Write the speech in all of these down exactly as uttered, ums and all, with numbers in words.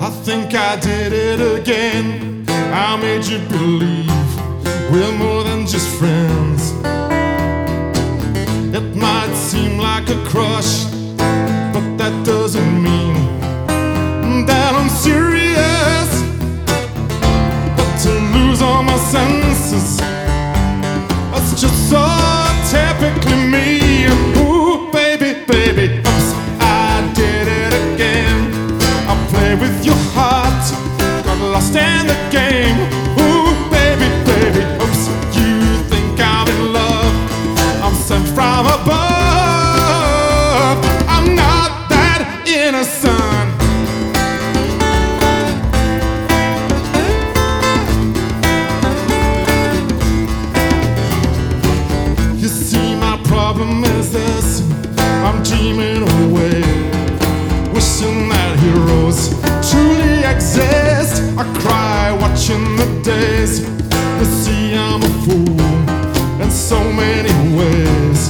I think I did it again. I made you believe we're more than just friends. It might seem like a crush, but that doesn't mean that I'm serious. But to lose all my senses, that's just so typically me. Ooh, baby, baby, oops, I did it again. I played with your heart, got lost in the game. Ooh, baby, baby, oops, you think I'm in love? I'm sent from above. I'm not that innocent. You see, my problem is this: I'm dreaming away, wishing that heroes truly exist. I cry watching the days. You see, I'm a fool in so many ways,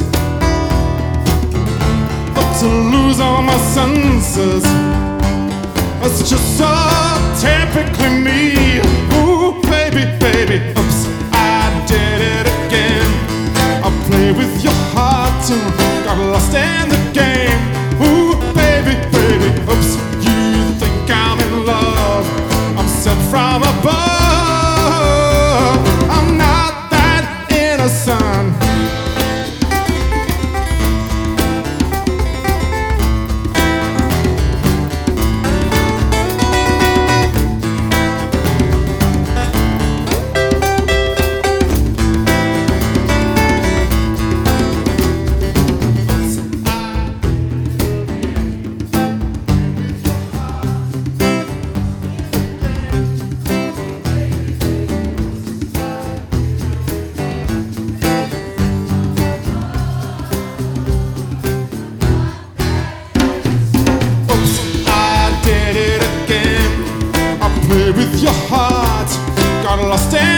but to lose all my senses, that's just so typically me. Ooh, baby, baby, oops, I did it again. I played with your heart and got lost in the game. Ooh, baby, baby, oops, you think I'm in love? I'm sent from above. I'm not that innocent. With your heart, got lost in